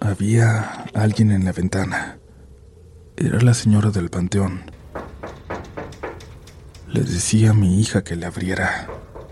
Había alguien en la ventana. Era la señora del panteón. Le decía a mi hija que le abriera.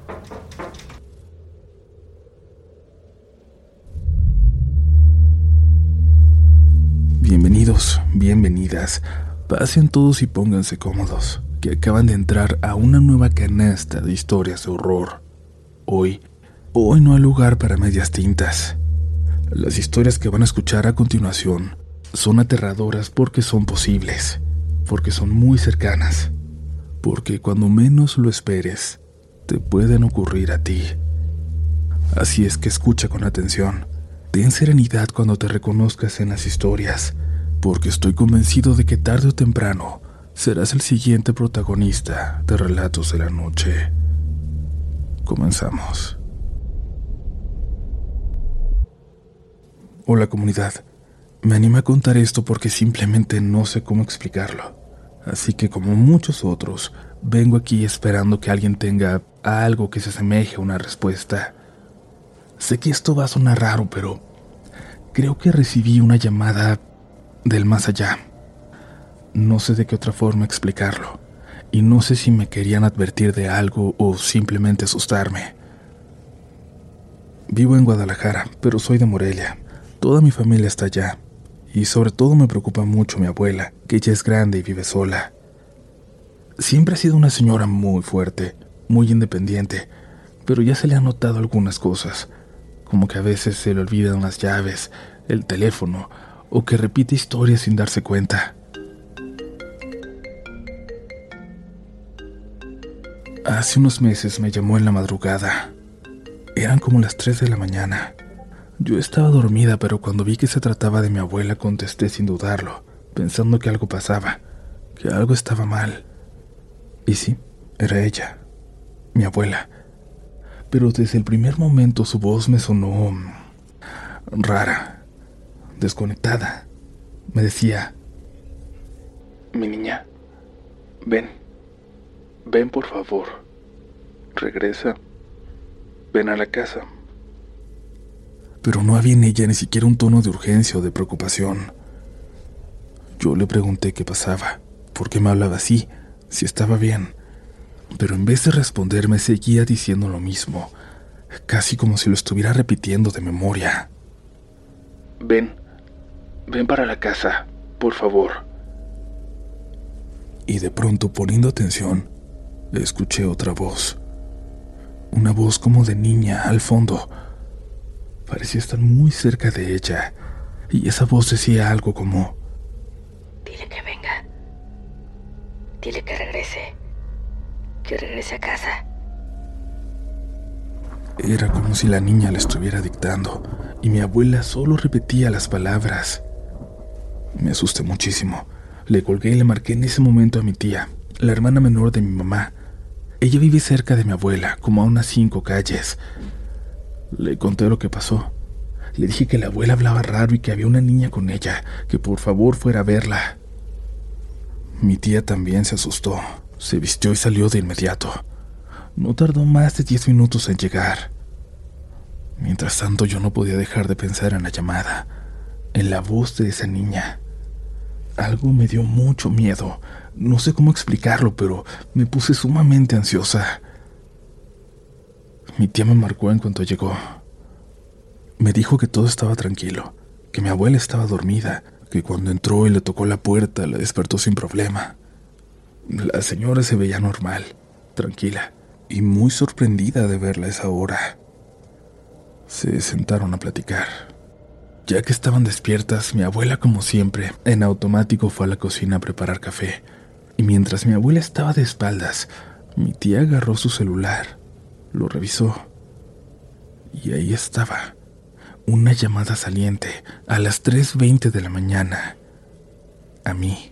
Bienvenidos, bienvenidas. Pasen todos y pónganse cómodos, que acaban de entrar a una nueva canasta de historias de horror. Hoy no hay lugar para medias tintas. Las historias que van a escuchar a continuación son aterradoras porque son posibles, porque son muy cercanas, porque cuando menos lo esperes, te pueden ocurrir a ti. Así es que escucha con atención. Ten serenidad cuando te reconozcas en las historias, porque estoy convencido de que tarde o temprano serás el siguiente protagonista de Relatos de la Noche. Comenzamos. Hola comunidad, me animé a contar esto porque simplemente no sé cómo explicarlo. Así que como muchos otros, vengo aquí esperando que alguien tenga algo que se asemeje a una respuesta. Sé que esto va a sonar raro, pero creo que recibí una llamada del más allá. No sé de qué otra forma explicarlo, y no sé si me querían advertir de algo o simplemente asustarme. Vivo en Guadalajara, pero soy de Morelia. Toda mi familia está allá, y sobre todo me preocupa mucho mi abuela, que ya es grande y vive sola. Siempre ha sido una señora muy fuerte, muy independiente, pero ya se le han notado algunas cosas, como que a veces se le olvidan las llaves, el teléfono, o que repite historias sin darse cuenta. Hace unos meses me llamó en la madrugada. Eran como las 3 de la mañana. Yo estaba dormida, pero cuando vi que se trataba de mi abuela contesté sin dudarlo, pensando que algo pasaba, que algo estaba mal. Y sí, era ella, mi abuela. Pero desde el primer momento su voz me sonó rara, desconectada. Me decía: mi niña, ven por favor, regresa, ven a la casa. Pero no había en ella ni siquiera un tono de urgencia o de preocupación. Yo le pregunté qué pasaba, por qué me hablaba así, si estaba bien. Pero en vez de responderme seguía diciendo lo mismo, casi como si lo estuviera repitiendo de memoria. Ven para la casa, por favor. Y de pronto, poniendo atención, escuché otra voz. Una voz como de niña al fondo. Parecía estar muy cerca de ella, y esa voz decía algo como: dile que venga, dile que regrese a casa. Era como si la niña le estuviera dictando, y mi abuela solo repetía las palabras. Me asusté muchísimo. Le colgué y le marqué en ese momento a mi tía, la hermana menor de mi mamá. Ella vive cerca de mi abuela, como a unas 5 calles. Le conté lo que pasó. Le dije que la abuela hablaba raro y que había una niña con ella, que por favor fuera a verla. Mi tía también se asustó, se vistió y salió de inmediato. No tardó más de 10 minutos en llegar. Mientras tanto, yo no podía dejar de pensar en la llamada, en la voz de esa niña. Algo me dio mucho miedo. No sé cómo explicarlo, pero me puse sumamente ansiosa. Mi tía me marcó en cuanto llegó. Me dijo que todo estaba tranquilo, que mi abuela estaba dormida, que cuando entró y le tocó la puerta la despertó sin problema. La señora se veía normal, tranquila y muy sorprendida de verla a esa hora. Se sentaron a platicar. Ya que estaban despiertas, mi abuela, como siempre, en automático fue a la cocina a preparar café. Y mientras mi abuela estaba de espaldas, mi tía agarró su celular, lo revisó. Y ahí estaba, una llamada saliente a las 3:20 de la mañana. A mí.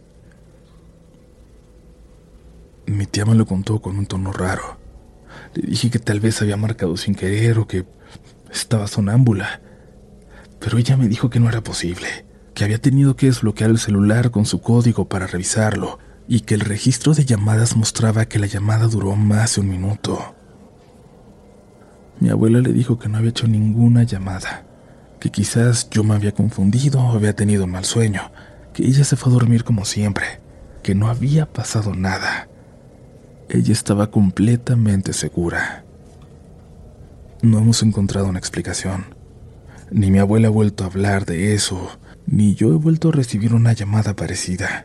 Mi tía me lo contó con un tono raro. Le dije que tal vez había marcado sin querer o que estaba sonámbula. Pero ella me dijo que no era posible, que había tenido que desbloquear el celular con su código para revisarlo y que el registro de llamadas mostraba que la llamada duró más de 1 minuto. Mi abuela le dijo que no había hecho ninguna llamada, que quizás yo me había confundido o había tenido un mal sueño, que ella se fue a dormir como siempre, que no había pasado nada. Ella estaba completamente segura. No hemos encontrado una explicación. Ni mi abuela ha vuelto a hablar de eso, ni yo he vuelto a recibir una llamada parecida.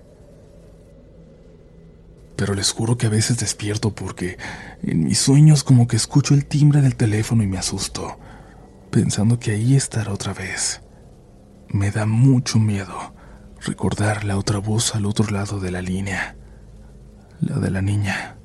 Pero les juro que a veces despierto porque en mis sueños como que escucho el timbre del teléfono y me asusto, pensando que ahí estará otra vez. Me da mucho miedo recordar la otra voz al otro lado de la línea, la de la niña.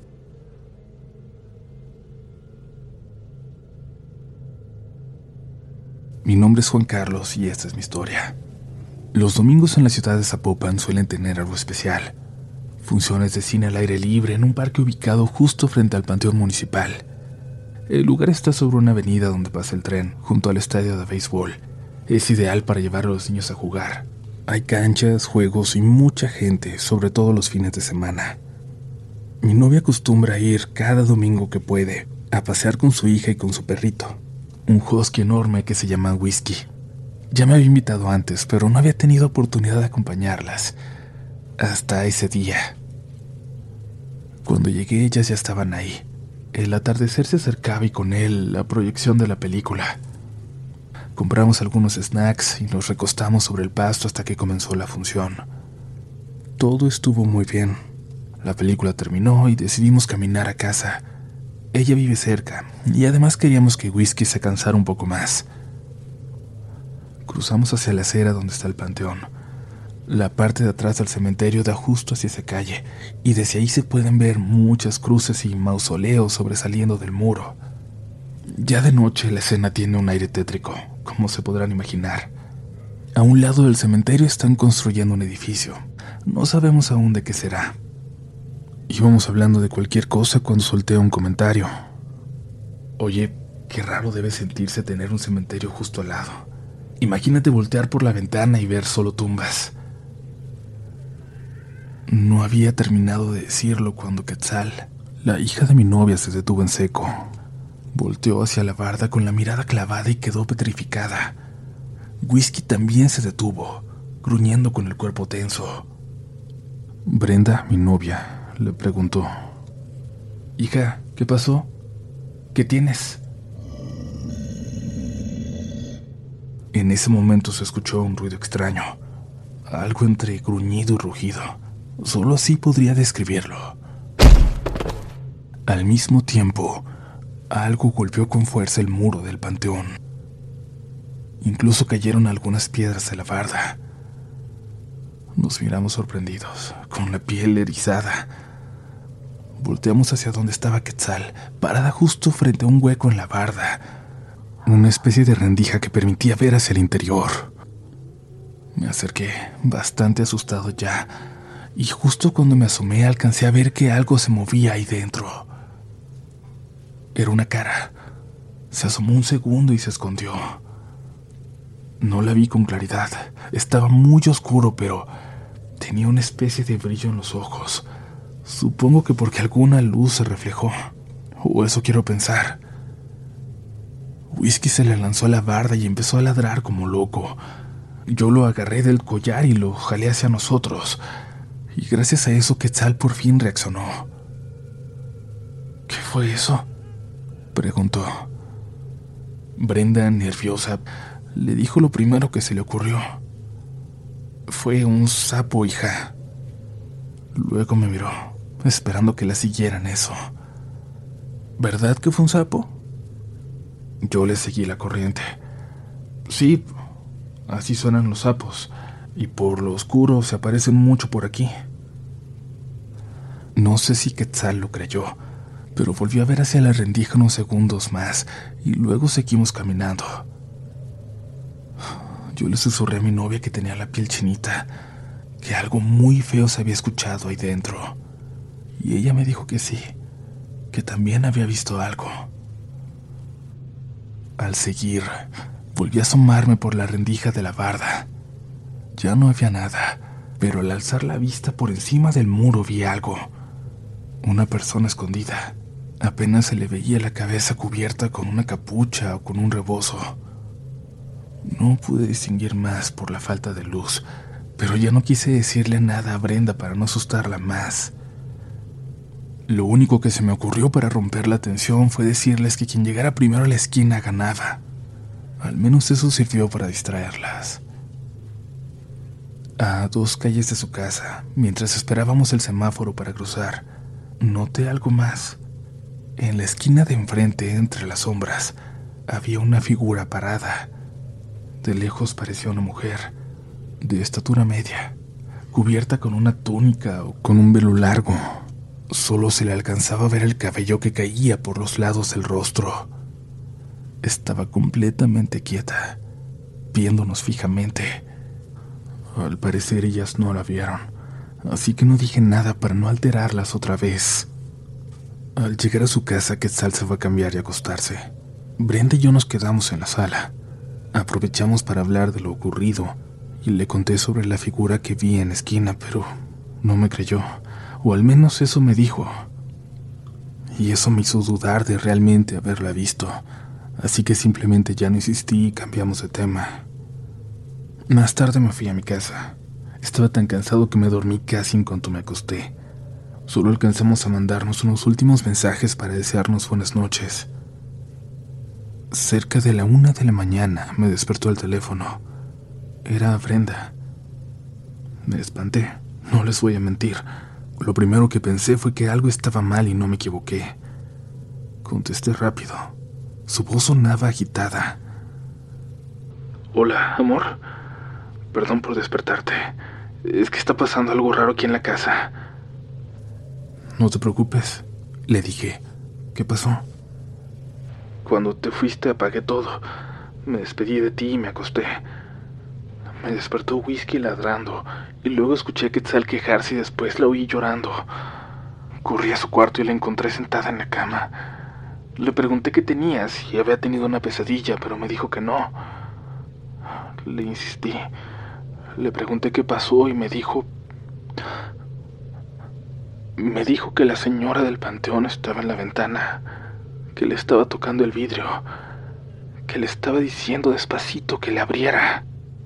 Mi nombre es Juan Carlos y esta es mi historia. Los domingos en la ciudad de Zapopan suelen tener algo especial. Funciones de cine al aire libre en un parque ubicado justo frente al Panteón Municipal. El lugar está sobre una avenida donde pasa el tren, junto al estadio de béisbol. Es ideal para llevar a los niños a jugar. Hay canchas, juegos y mucha gente, sobre todo los fines de semana. Mi novia acostumbra ir cada domingo que puede, a pasear con su hija y con su perrito, un husky enorme que se llama Whisky. Ya me había invitado antes, pero no había tenido oportunidad de acompañarlas. Hasta ese día. Cuando llegué, ellas ya estaban ahí. El atardecer se acercaba y con él la proyección de la película. Compramos algunos snacks y nos recostamos sobre el pasto hasta que comenzó la función. Todo estuvo muy bien. La película terminó y decidimos caminar a casa. Ella vive cerca y además queríamos que Whisky se cansara un poco más. Cruzamos hacia la acera donde está el panteón. La parte de atrás del cementerio da justo hacia esa calle y desde ahí se pueden ver muchas cruces y mausoleos sobresaliendo del muro. Ya de noche la escena tiene un aire tétrico, como se podrán imaginar. A un lado del cementerio están construyendo un edificio. No sabemos aún de qué será. Íbamos hablando de cualquier cosa cuando solté un comentario. Oye, qué raro debe sentirse tener un cementerio justo al lado. Imagínate voltear por la ventana y ver solo tumbas. No había terminado de decirlo cuando Quetzal, la hija de mi novia, se detuvo en seco. Volteó hacia la barda con la mirada clavada y quedó petrificada. Whisky también se detuvo, gruñendo con el cuerpo tenso. Brenda, mi novia, le preguntó: «Hija, ¿qué pasó? ¿Qué tienes?». En ese momento se escuchó un ruido extraño, algo entre gruñido y rugido. Solo así podría describirlo. Al mismo tiempo, algo golpeó con fuerza el muro del panteón. Incluso cayeron algunas piedras de la barda. Nos miramos sorprendidos, con la piel erizada. Volteamos hacia donde estaba Quetzal, parada justo frente a un hueco en la barda, una especie de rendija que permitía ver hacia el interior. Me acerqué, bastante asustado ya, y justo cuando me asomé alcancé a ver que algo se movía ahí dentro. Era una cara. Se asomó un segundo y se escondió. No la vi con claridad. Estaba muy oscuro, pero tenía una especie de brillo en los ojos. Supongo que porque alguna luz se reflejó. O eso quiero pensar. Whisky se le lanzó a la barda y empezó a ladrar como loco. Yo lo agarré del collar y lo jalé hacia nosotros. Y gracias a eso Quetzal por fin reaccionó. ¿Qué fue eso?, preguntó. Brenda, nerviosa, le dijo lo primero que se le ocurrió. Fue un sapo, hija. Luego me miró, esperando que la siguiera en eso. ¿Verdad que fue un sapo? Yo le seguí la corriente. Sí, así suenan los sapos, y por lo oscuro se aparecen mucho por aquí. No sé si Quetzal lo creyó, pero volvió a ver hacia la rendija unos segundos más, y luego seguimos caminando. Yo le susurré a mi novia que tenía la piel chinita, que algo muy feo se había escuchado ahí dentro, y ella me dijo que sí, que también había visto algo. Al seguir, volví a asomarme por la rendija de la barda. Ya no había nada, pero al alzar la vista por encima del muro vi algo. Una persona escondida. Apenas se le veía la cabeza cubierta con una capucha o con un rebozo. No pude distinguir más por la falta de luz, pero ya no quise decirle nada a Brenda para no asustarla más. Lo único que se me ocurrió para romper la tensión fue decirles que quien llegara primero a la esquina ganaba. Al menos eso sirvió para distraerlas. A 2 calles de su casa, mientras esperábamos el semáforo para cruzar, noté algo más. En la esquina de enfrente, entre las sombras, había una figura parada. De lejos parecía una mujer, de estatura media, cubierta con una túnica o con un velo largo. Solo se le alcanzaba a ver el cabello que caía por los lados del rostro. Estaba completamente quieta, viéndonos fijamente. Al parecer ellas no la vieron, así que no dije nada para no alterarlas otra vez. Al llegar a su casa, Quetzal se fue a cambiar y acostarse. Brenda y yo nos quedamos en la sala. Aprovechamos para hablar de lo ocurrido y le conté sobre la figura que vi en la esquina, pero no me creyó, o al menos eso me dijo. Y eso me hizo dudar de realmente haberla visto, así que simplemente ya no insistí y cambiamos de tema. Más tarde me fui a mi casa. Estaba tan cansado que me dormí casi en cuanto me acosté. Solo alcanzamos a mandarnos unos últimos mensajes para desearnos buenas noches. Cerca de la 1 de la mañana me despertó el teléfono. Era Brenda. Me espanté, no les voy a mentir. Lo primero que pensé fue que algo estaba mal y no me equivoqué. Contesté rápido. Su voz sonaba agitada. Hola, amor. Perdón por despertarte. Es que está pasando algo raro aquí en la casa. No te preocupes, le dije. ¿Qué pasó? Cuando te fuiste apagué todo. Me despedí de ti y me acosté. Me despertó Whisky ladrando y luego escuché a Quetzal quejarse y después la oí llorando. Corrí a su cuarto y la encontré sentada en la cama. Le pregunté qué tenía, si había tenido una pesadilla, pero me dijo que no. Le insistí. Le pregunté qué pasó y me dijo que la señora del panteón estaba en la ventana, que le estaba tocando el vidrio, que le estaba diciendo despacito que le abriera.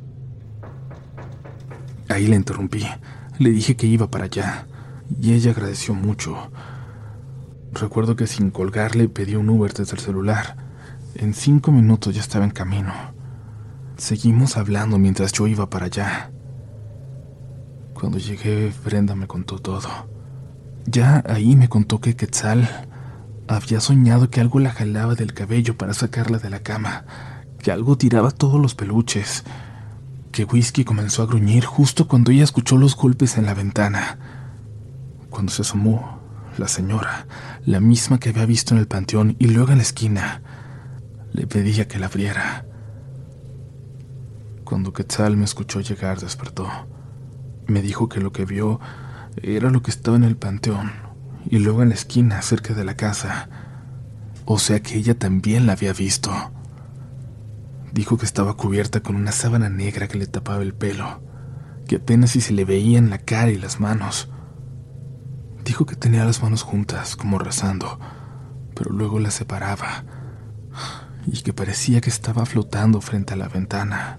Ahí la interrumpí. Le dije que iba para allá, y ella agradeció mucho. Recuerdo que sin colgarle pedí un Uber desde el celular. En 5 minutos ya estaba en camino. Seguimos hablando mientras yo iba para allá. Cuando llegué, Brenda me contó todo. Ya ahí me contó que Quetzal había soñado que algo la jalaba del cabello para sacarla de la cama, que algo tiraba todos los peluches, que Whisky comenzó a gruñir justo cuando ella escuchó los golpes en la ventana. Cuando se asomó, la señora, la misma que había visto en el panteón y luego en la esquina, le pedía que la abriera. Cuando Quetzal me escuchó llegar, despertó. Me dijo que lo que vio era lo que estaba en el panteón y luego en la esquina, cerca de la casa. O sea que ella también la había visto. Dijo que estaba cubierta con una sábana negra que le tapaba el pelo, que apenas si se le veían la cara y las manos. Dijo que tenía las manos juntas, como rezando, pero luego las separaba, y que parecía que estaba flotando frente a la ventana.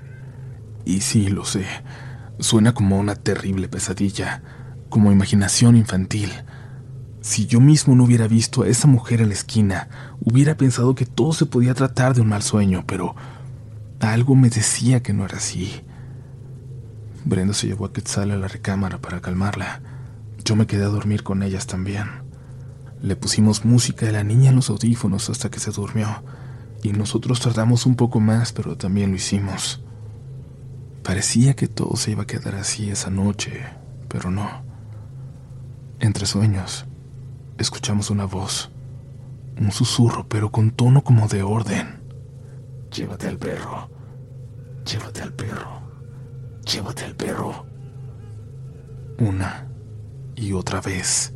Y sí, lo sé, suena como una terrible pesadilla, como imaginación infantil. Si yo mismo no hubiera visto a esa mujer en la esquina, hubiera pensado que todo se podía tratar de un mal sueño, pero algo me decía que no era así. Brenda se llevó a Quetzal a la recámara para calmarla. Yo me quedé a dormir con ellas también. Le pusimos música de la niña en los audífonos hasta que se durmió, y nosotros tardamos un poco más, pero también lo hicimos. Parecía que todo se iba a quedar así esa noche, pero no. Entre sueños, escuchamos una voz, un susurro, pero con tono como de orden. Llévate al perro, llévate al perro, llévate al perro. Una y otra vez.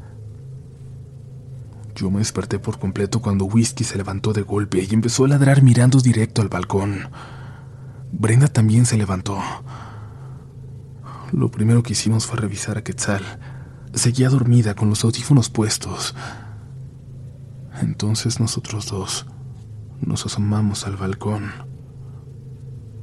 Yo me desperté por completo cuando Whisky se levantó de golpe y empezó a ladrar mirando directo al balcón. Brenda también se levantó. Lo primero que hicimos fue revisar a Quetzal. Seguía dormida con los audífonos puestos. Entonces nosotros dos nos asomamos al balcón.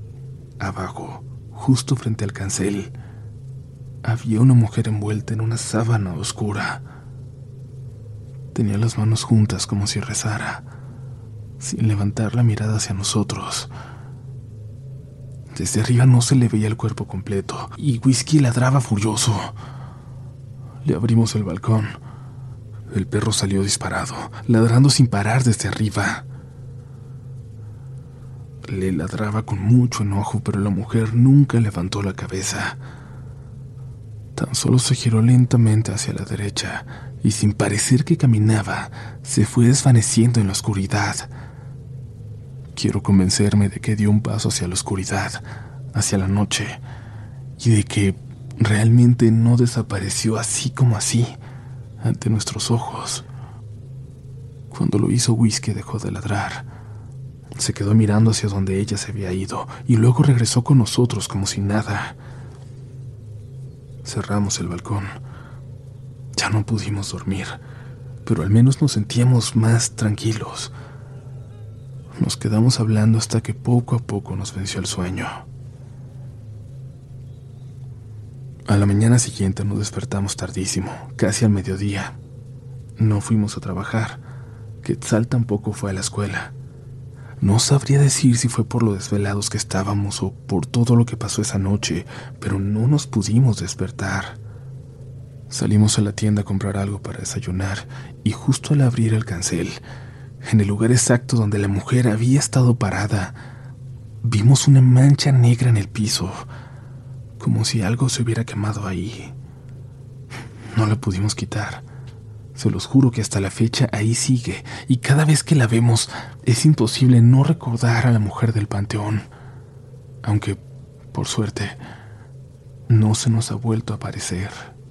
abajo, justo frente al cancel, había una mujer envuelta en una sábana oscura. Tenía las manos juntas como si rezara, sin levantar la mirada hacia nosotros. Desde arriba no se le veía el cuerpo completo, y Whisky ladraba furioso. Le abrimos el balcón. El perro salió disparado, ladrando sin parar desde arriba. Le ladraba con mucho enojo, pero la mujer nunca levantó la cabeza. Tan solo se giró lentamente hacia la derecha y, sin parecer que caminaba, se fue desvaneciendo en la oscuridad. Quiero convencerme de que dio un paso hacia la oscuridad, hacia la noche, y de que realmente no desapareció así como así, ante nuestros ojos. Cuando lo hizo, Whisky dejó de ladrar. Se quedó mirando hacia donde ella se había ido y luego regresó con nosotros como si nada. Cerramos el balcón. Ya no pudimos dormir, pero al menos nos sentíamos más tranquilos. Nos quedamos hablando hasta que poco a poco nos venció el sueño. A la mañana siguiente nos despertamos tardísimo, casi al mediodía. No fuimos a trabajar. Quetzal tampoco fue a la escuela. No sabría decir si fue por lo desvelados que estábamos o por todo lo que pasó esa noche, pero no nos pudimos despertar. Salimos a la tienda a comprar algo para desayunar y justo al abrir el cancel, en el lugar exacto donde la mujer había estado parada, vimos una mancha negra en el piso, como si algo se hubiera quemado ahí. No la pudimos quitar. Se los juro que hasta la fecha ahí sigue, y cada vez que la vemos es imposible no recordar a la mujer del panteón, aunque, por suerte, no se nos ha vuelto a aparecer.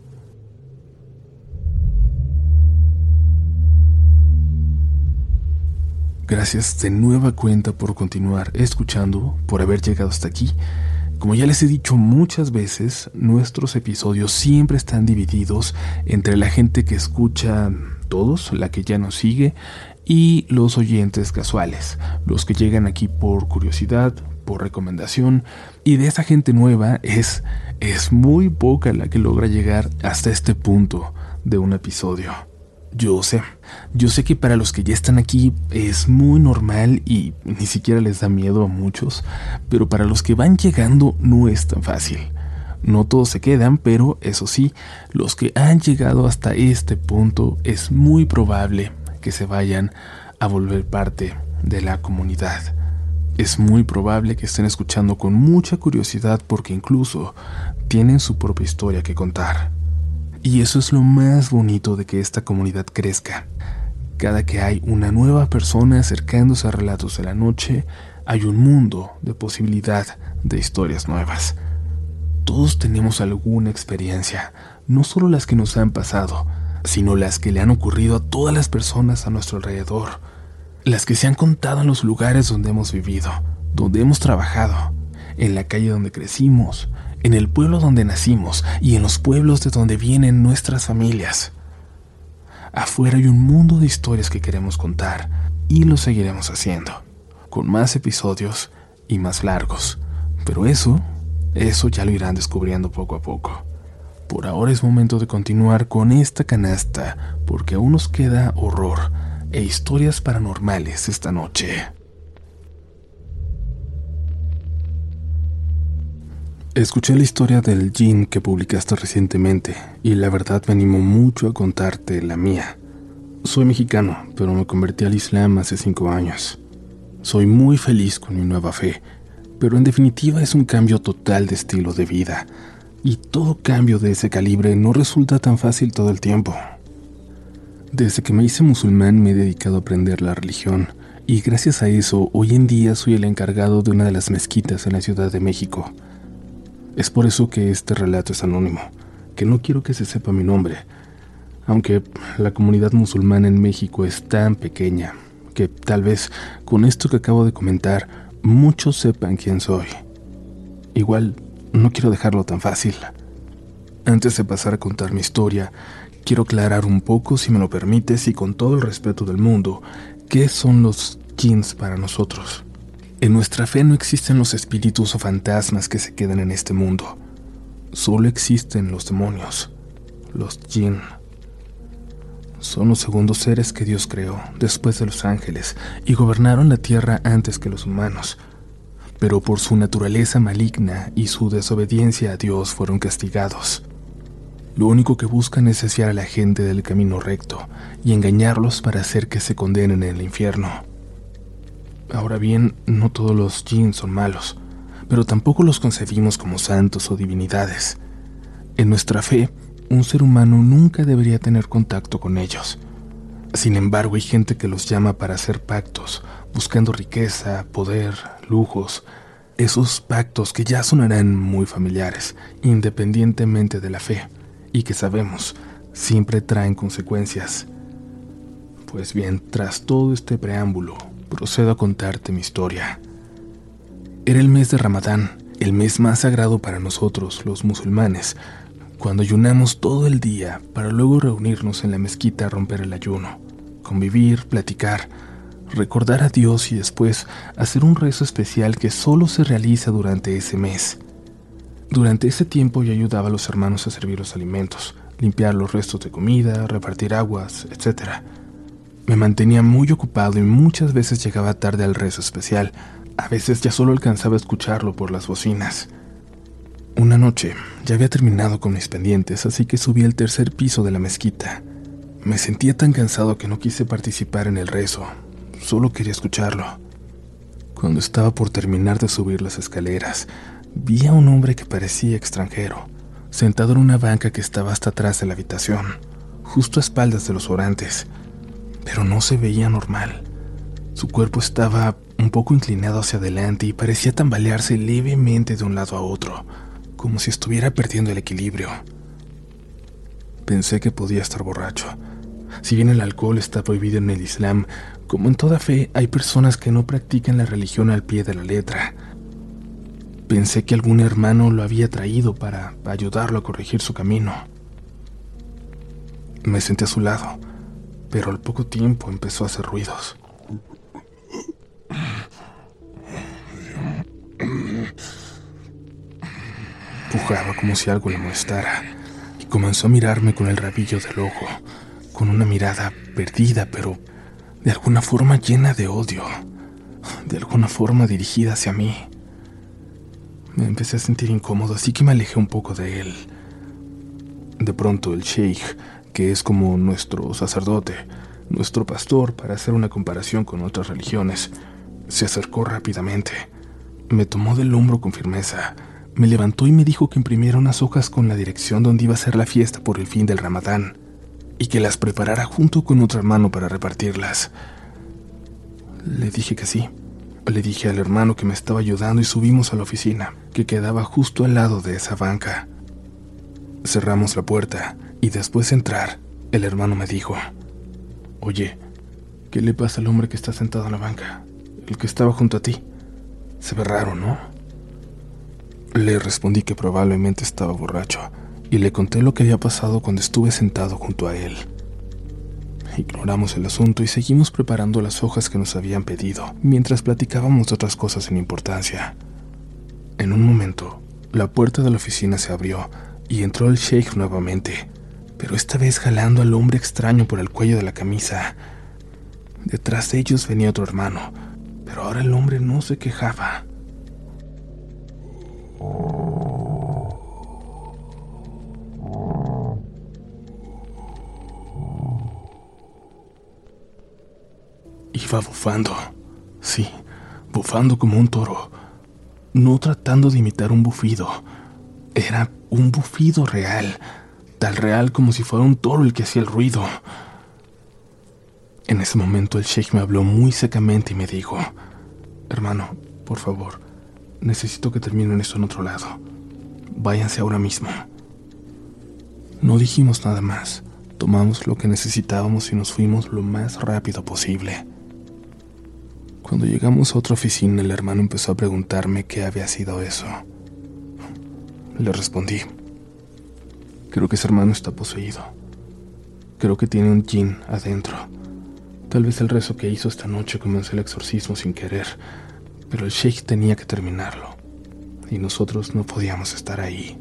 Gracias de nueva cuenta por continuar escuchando, por haber llegado hasta aquí. Como ya les he dicho muchas veces, nuestros episodios siempre están divididos entre la gente que escucha todos, la que ya nos sigue, y los oyentes casuales, los que llegan aquí por curiosidad, por recomendación, y de esa gente nueva es muy poca la que logra llegar hasta este punto de un episodio. Yo sé que para los que ya están aquí es muy normal y ni siquiera les da miedo a muchos, pero para los que van llegando no es tan fácil. No todos se quedan, pero eso sí, los que han llegado hasta este punto es muy probable que se vayan a volver parte de la comunidad. Es muy probable que estén escuchando con mucha curiosidad porque incluso tienen su propia historia que contar. Y eso es lo más bonito de que esta comunidad crezca. Cada que hay una nueva persona acercándose a Relatos de la Noche, hay un mundo de posibilidad de historias nuevas. Todos tenemos alguna experiencia, no solo las que nos han pasado, sino las que le han ocurrido a todas las personas a nuestro alrededor, las que se han contado en los lugares donde hemos vivido, donde hemos trabajado, en la calle donde crecimos, en el pueblo donde nacimos y en los pueblos de donde vienen nuestras familias. Afuera hay un mundo de historias que queremos contar y lo seguiremos haciendo, con más episodios y más largos. Pero eso ya lo irán descubriendo poco a poco. Por ahora es momento de continuar con esta canasta, porque aún nos queda horror e historias paranormales esta noche. Escuché la historia del Jinn que publicaste recientemente y la verdad me animó mucho a contarte la mía. Soy mexicano, pero me convertí al Islam hace 5 años. Soy muy feliz con mi nueva fe, pero en definitiva es un cambio total de estilo de vida, y todo cambio de ese calibre no resulta tan fácil todo el tiempo. Desde que me hice musulmán me he dedicado a aprender la religión, y gracias a eso hoy en día soy el encargado de una de las mezquitas en la Ciudad de México. Es por eso que este relato es anónimo, que no quiero que se sepa mi nombre, aunque la comunidad musulmana en México es tan pequeña que tal vez con esto que acabo de comentar muchos sepan quién soy. Igual no quiero dejarlo tan fácil. Antes de pasar a contar mi historia, quiero aclarar un poco, si me lo permites y con todo el respeto del mundo, qué son los jinns para nosotros. En nuestra fe no existen los espíritus o fantasmas que se quedan en este mundo. Solo existen los demonios, los jinn. Son los segundos seres que Dios creó después de los ángeles y gobernaron la tierra antes que los humanos. Pero por su naturaleza maligna y su desobediencia a Dios fueron castigados. Lo único que buscan es desviar a la gente del camino recto y engañarlos para hacer que se condenen en el infierno. Ahora bien, no todos los jinn son malos, pero tampoco los concebimos como santos o divinidades. En nuestra fe, un ser humano nunca debería tener contacto con ellos. Sin embargo, hay gente que los llama para hacer pactos, buscando riqueza, poder, lujos. Esos pactos que ya sonarán muy familiares, independientemente de la fe, y que sabemos, siempre traen consecuencias. Pues bien, tras todo este preámbulo, procedo a contarte mi historia. Era el mes de Ramadán, el mes más sagrado para nosotros, los musulmanes, cuando ayunamos todo el día para luego reunirnos en la mezquita a romper el ayuno, convivir, platicar, recordar a Dios y después hacer un rezo especial que solo se realiza durante ese mes. Durante ese tiempo yo ayudaba a los hermanos a servir los alimentos, limpiar los restos de comida, repartir aguas, etc. Me mantenía muy ocupado y muchas veces llegaba tarde al rezo especial. A veces ya solo alcanzaba a escucharlo por las bocinas. Una noche ya había terminado con mis pendientes, así que subí al tercer piso de la mezquita. Me sentía tan cansado que no quise participar en el rezo, solo quería escucharlo. Cuando estaba por terminar de subir las escaleras, vi a un hombre que parecía extranjero, sentado en una banca que estaba hasta atrás de la habitación, justo a espaldas de los orantes. Pero no se veía normal. Su cuerpo estaba un poco inclinado hacia adelante y parecía tambalearse levemente de un lado a otro, como si estuviera perdiendo el equilibrio. Pensé que podía estar borracho. Si bien el alcohol está prohibido en el Islam, como en toda fe, hay personas que no practican la religión al pie de la letra. Pensé que algún hermano lo había traído para ayudarlo a corregir su camino. Me senté a su lado, pero al poco tiempo empezó a hacer ruidos. Pujaba como si algo le molestara y comenzó a mirarme con el rabillo del ojo, con una mirada perdida, pero de alguna forma llena de odio, de alguna forma dirigida hacia mí. Me empecé a sentir incómodo, así que me alejé un poco de él. De pronto el sheikh, que es como nuestro sacerdote, nuestro pastor, para hacer una comparación con otras religiones, se acercó rápidamente. Me tomó del hombro con firmeza, me levantó y me dijo que imprimiera unas hojas con la dirección donde iba a ser la fiesta por el fin del Ramadán, y que las preparara junto con otro hermano para repartirlas. Le dije que sí. Le dije al hermano que me estaba ayudando y subimos a la oficina, que quedaba justo al lado de esa banca. Cerramos la puerta y después de entrar, el hermano me dijo: «Oye, ¿qué le pasa al hombre que está sentado en la banca? El que estaba junto a ti. Se ve raro, ¿no?». Le respondí que probablemente estaba borracho y le conté lo que había pasado cuando estuve sentado junto a él. Ignoramos el asunto y seguimos preparando las hojas que nos habían pedido, mientras platicábamos de otras cosas sin importancia. En un momento, la puerta de la oficina se abrió y entró el sheikh nuevamente, pero esta vez jalando al hombre extraño por el cuello de la camisa. Detrás de ellos venía otro hermano, pero ahora el hombre no se quejaba. Iba bufando, sí, bufando como un toro, no tratando de imitar un bufido. Era un bufido real, tan real como si fuera un toro el que hacía el ruido. En ese momento el sheikh me habló muy secamente y me dijo: «Hermano, por favor, necesito que terminen esto en otro lado. Váyanse ahora mismo». No dijimos nada más, tomamos lo que necesitábamos y nos fuimos lo más rápido posible. Cuando llegamos a otra oficina, el hermano empezó a preguntarme qué había sido eso. Le respondí: «Creo que ese hermano está poseído. Creo que tiene un jinn adentro. Tal vez el rezo que hizo esta noche comenzó el exorcismo sin querer, pero el sheikh tenía que terminarlo, y nosotros no podíamos estar ahí.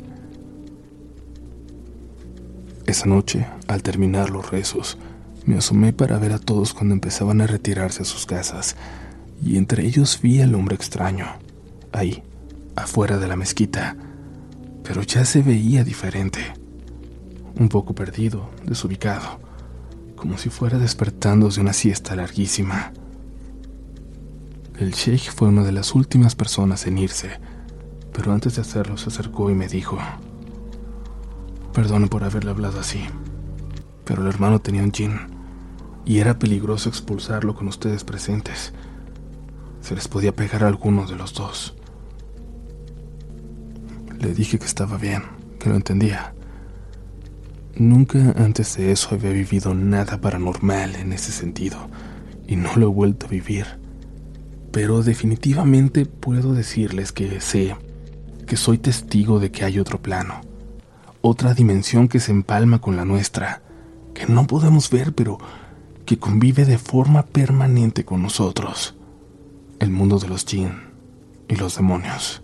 Esa noche, al terminar los rezos, me asomé para ver a todos cuando empezaban a retirarse a sus casas, y entre ellos vi al hombre extraño, ahí, afuera de la mezquita, pero ya se veía diferente, un poco perdido, desubicado, como si fuera despertando de una siesta larguísima. El sheikh fue una de las últimas personas en irse, pero antes de hacerlo se acercó y me dijo: «Perdone por haberle hablado así, pero el hermano tenía un jinn y era peligroso expulsarlo con ustedes presentes. Se les podía pegar a alguno de los dos». Le dije que estaba bien, que lo entendía. Nunca antes de eso había vivido nada paranormal en ese sentido, y no lo he vuelto a vivir. Pero definitivamente puedo decirles que sé que soy testigo de que hay otro plano, otra dimensión que se empalma con la nuestra, que no podemos ver, pero que convive de forma permanente con nosotros. El mundo de los jinn y los demonios.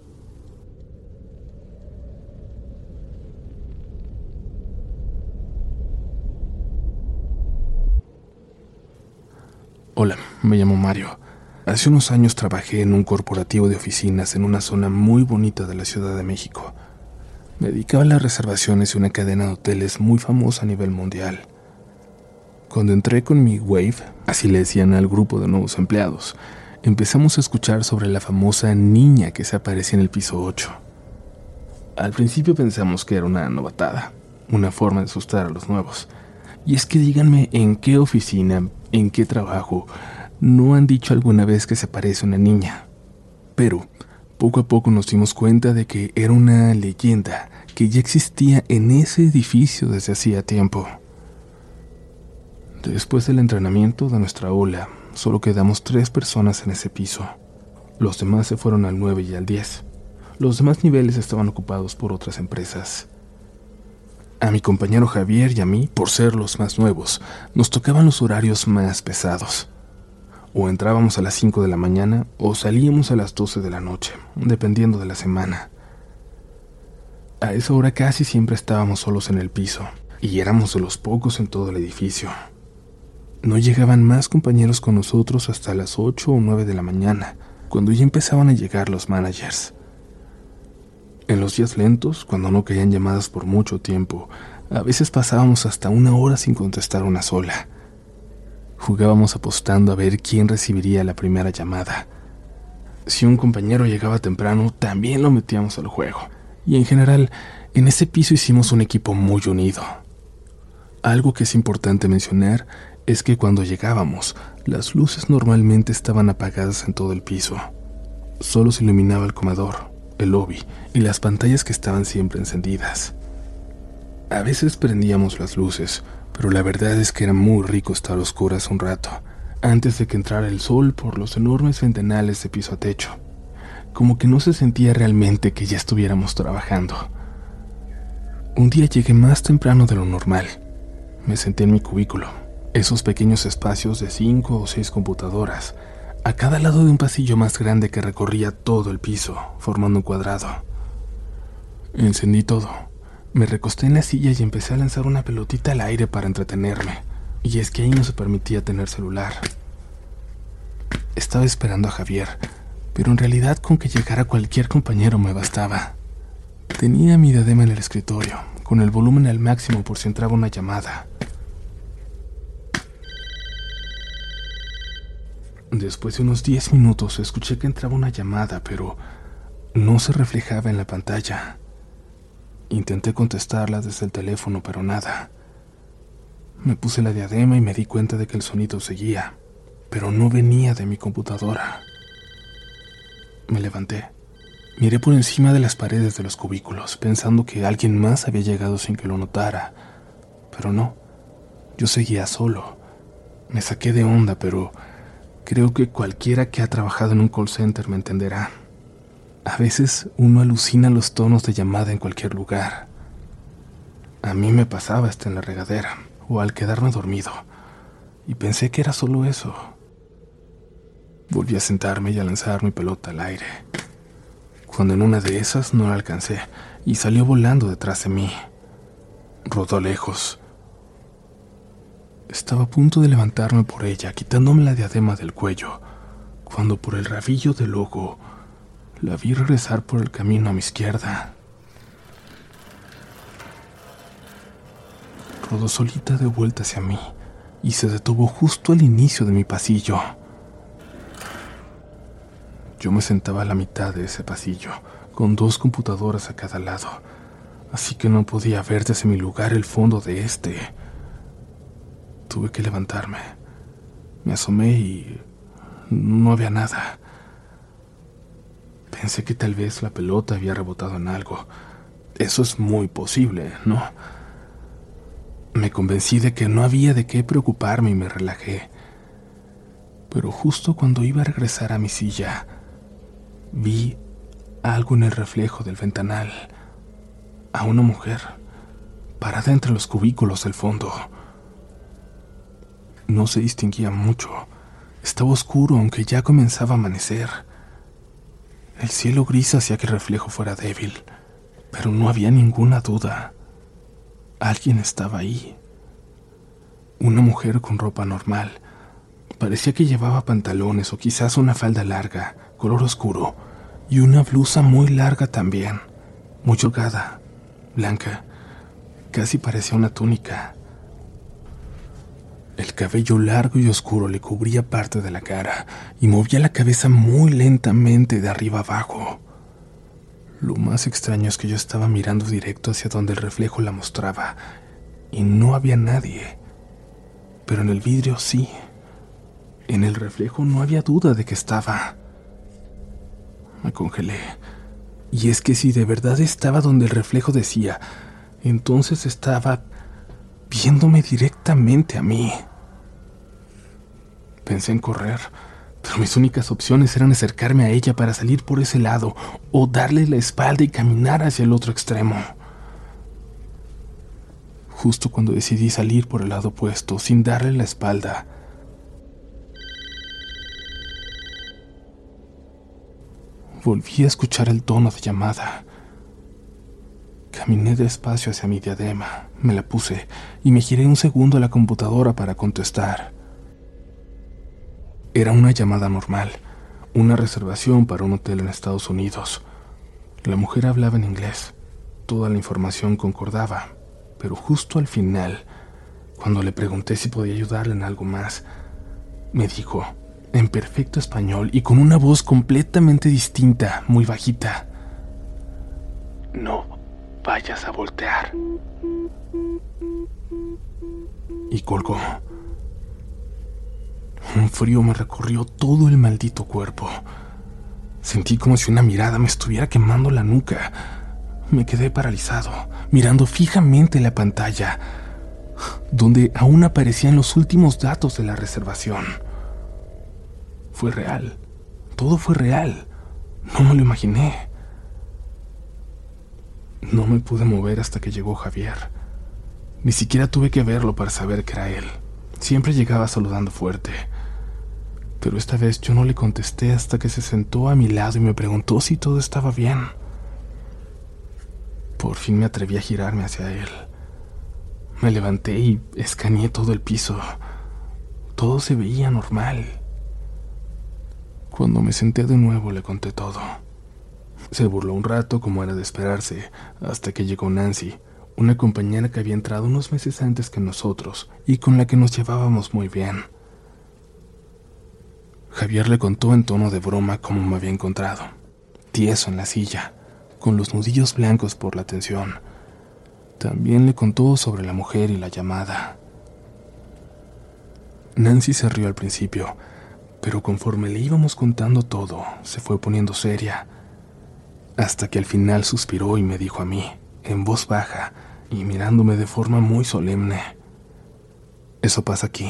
Hola, me llamo Mario. Hace unos años trabajé en un corporativo de oficinas en una zona muy bonita de la Ciudad de México. Me dedicaba a las reservaciones de una cadena de hoteles muy famosa a nivel mundial. Cuando entré con mi Wave, así le decían al grupo de nuevos empleados, empezamos a escuchar sobre la famosa niña que se aparecía en el piso 8. Al principio pensamos que era una novatada, una forma de asustar a los nuevos. Y es que díganme en qué oficina, en qué trabajo, no han dicho alguna vez que se aparece una niña. Pero poco a poco nos dimos cuenta de que era una leyenda que ya existía en ese edificio desde hacía tiempo. Después del entrenamiento de nuestra ola, solo quedamos 3 personas en ese piso. Los demás se fueron al 9 y al 10. Los demás niveles estaban ocupados por otras empresas. A mi compañero Javier y a mí, por ser los más nuevos, nos tocaban los horarios más pesados. O entrábamos a las 5 de la mañana o salíamos a las 12 de la noche, dependiendo de la semana. A esa hora casi siempre estábamos solos en el piso, y éramos de los pocos en todo el edificio. No llegaban más compañeros con nosotros hasta las 8 o 9 de la mañana, cuando ya empezaban a llegar los managers. En los días lentos, cuando no caían llamadas por mucho tiempo, a veces pasábamos hasta 1 hora sin contestar una sola. Jugábamos apostando a ver quién recibiría la primera llamada. Si un compañero llegaba temprano, también lo metíamos al juego. Y en general, en ese piso hicimos un equipo muy unido. Algo que es importante mencionar es que cuando llegábamos, las luces normalmente estaban apagadas en todo el piso. Solo se iluminaba el comedor, el lobby y las pantallas que estaban siempre encendidas. A veces prendíamos las luces, pero la verdad es que era muy rico estar a oscuras un rato, antes de que entrara el sol por los enormes ventanales de piso a techo. Como que no se sentía realmente que ya estuviéramos trabajando. Un día llegué más temprano de lo normal. Me senté en mi cubículo, esos pequeños espacios de 5 o 6 computadoras, a cada lado de un pasillo más grande que recorría todo el piso, formando un cuadrado. Encendí todo. Me recosté en la silla y empecé a lanzar una pelotita al aire para entretenerme. Y es que ahí no se permitía tener celular. Estaba esperando a Javier, pero en realidad con que llegara cualquier compañero me bastaba. Tenía mi diadema en el escritorio, con el volumen al máximo por si entraba una llamada. Después de unos 10 minutos escuché que entraba una llamada, pero no se reflejaba en la pantalla. Intenté contestarla desde el teléfono, pero nada. Me puse la diadema y me di cuenta de que el sonido seguía, pero no venía de mi computadora. Me levanté. Miré por encima de las paredes de los cubículos, pensando que alguien más había llegado sin que lo notara. Pero no, yo seguía solo. Me saqué de onda, pero creo que cualquiera que ha trabajado en un call center me entenderá. A veces uno alucina los tonos de llamada en cualquier lugar. A mí me pasaba hasta en la regadera o al quedarme dormido, y pensé que era solo eso. Volví a sentarme y a lanzar mi pelota al aire, cuando en una de esas no la alcancé y salió volando detrás de mí. Rodó lejos. Estaba a punto de levantarme por ella, quitándome la diadema del cuello, cuando por el rabillo del ojo la vi regresar por el camino a mi izquierda. Rodó solita de vuelta hacia mí y se detuvo justo al inicio de mi pasillo. Yo me sentaba a la mitad de ese pasillo, con 2 computadoras a cada lado, así que no podía ver desde mi lugar el fondo de este. Tuve que levantarme. Me asomé y no había nada. Pensé que tal vez la pelota había rebotado en algo. Eso es muy posible, ¿no? Me convencí de que no había de qué preocuparme y me relajé. Pero justo cuando iba a regresar a mi silla, vi algo en el reflejo del ventanal. A una mujer, parada entre los cubículos del fondo. No se distinguía mucho. Estaba oscuro, aunque ya comenzaba a amanecer. El cielo gris hacía que el reflejo fuera débil, pero no había ninguna duda. Alguien estaba ahí. Una mujer con ropa normal. Parecía que llevaba pantalones o quizás una falda larga, color oscuro, y una blusa muy larga también, muy holgada, blanca. Casi parecía una túnica. El cabello largo y oscuro le cubría parte de la cara y movía la cabeza muy lentamente de arriba abajo. Lo más extraño es que yo estaba mirando directo hacia donde el reflejo la mostraba y no había nadie. Pero en el vidrio sí. En el reflejo no había duda de que estaba. Me congelé. Y es que si de verdad estaba donde el reflejo decía, entonces estaba viéndome directamente a mí. Pensé en correr, pero mis únicas opciones eran acercarme a ella para salir por ese lado o darle la espalda y caminar hacia el otro extremo. Justo cuando decidí salir por el lado opuesto, sin darle la espalda, volví a escuchar el tono de llamada. Caminé despacio hacia mi diadema, me la puse y me giré un segundo a la computadora para contestar. Era una llamada normal, una reservación para un hotel en Estados Unidos. La mujer hablaba en inglés, toda la información concordaba, pero justo al final, cuando le pregunté si podía ayudarle en algo más, me dijo, en perfecto español y con una voz completamente distinta, muy bajita: "No vayas a voltear". Y colgó. Un frío me recorrió todo el maldito cuerpo. Sentí como si una mirada me estuviera quemando la nuca. Me quedé paralizado, mirando fijamente la pantalla, donde aún aparecían los últimos datos de la reservación. Fue real. Todo fue real. No me lo imaginé. No me pude mover hasta que llegó Javier. Ni siquiera tuve que verlo para saber que era él. Siempre llegaba saludando fuerte. Pero esta vez yo no le contesté hasta que se sentó a mi lado y me preguntó si todo estaba bien. Por fin me atreví a girarme hacia él. Me levanté y escaneé todo el piso. Todo se veía normal. Cuando me senté de nuevo le conté todo. Se burló un rato, como era de esperarse, hasta que llegó Nancy, una compañera que había entrado unos meses antes que nosotros y con la que nos llevábamos muy bien. Javier le contó en tono de broma cómo me había encontrado, tieso en la silla, con los nudillos blancos por la tensión. También le contó sobre la mujer y la llamada. Nancy se rió al principio, pero conforme le íbamos contando todo, se fue poniendo seria, hasta que al final suspiró y me dijo a mí, en voz baja y mirándome de forma muy solemne: "Eso pasa aquí".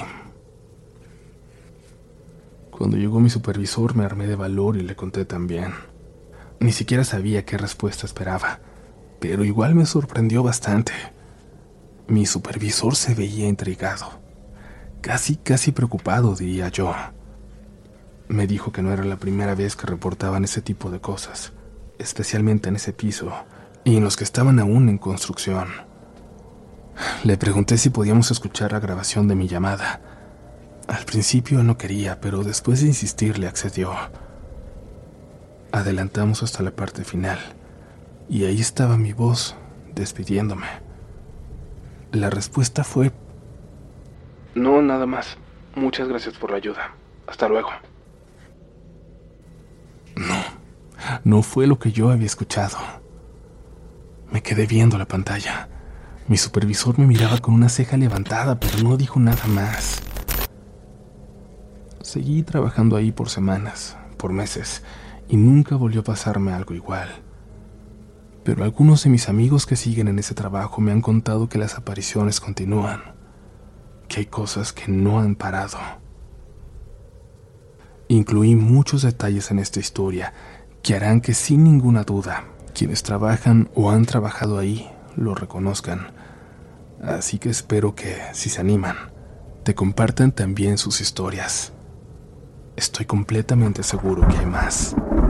Cuando llegó mi supervisor me armé de valor y le conté también. Ni siquiera sabía qué respuesta esperaba, pero igual me sorprendió bastante. Mi supervisor se veía intrigado, casi preocupado, diría yo. Me dijo que no era la primera vez que reportaban ese tipo de cosas, especialmente en ese piso y en los que estaban aún en construcción. Le pregunté si podíamos escuchar la grabación de mi llamada. Al principio él no quería, pero después de insistirle accedió. Adelantamos hasta la parte final, y ahí estaba mi voz, despidiéndome. La respuesta fue: no, nada más. Muchas gracias por la ayuda. Hasta luego. No fue lo que yo había escuchado. Me quedé viendo la pantalla. Mi supervisor me miraba con una ceja levantada, pero no dijo nada más. Seguí trabajando ahí por semanas, por meses, y nunca volvió a pasarme algo igual. Pero algunos de mis amigos que siguen en ese trabajo me han contado que las apariciones continúan, que hay cosas que no han parado. Incluí muchos detalles en esta historia que harán que sin ninguna duda quienes trabajan o han trabajado ahí lo reconozcan. Así que espero que, si se animan, te compartan también sus historias. Estoy completamente seguro que hay más.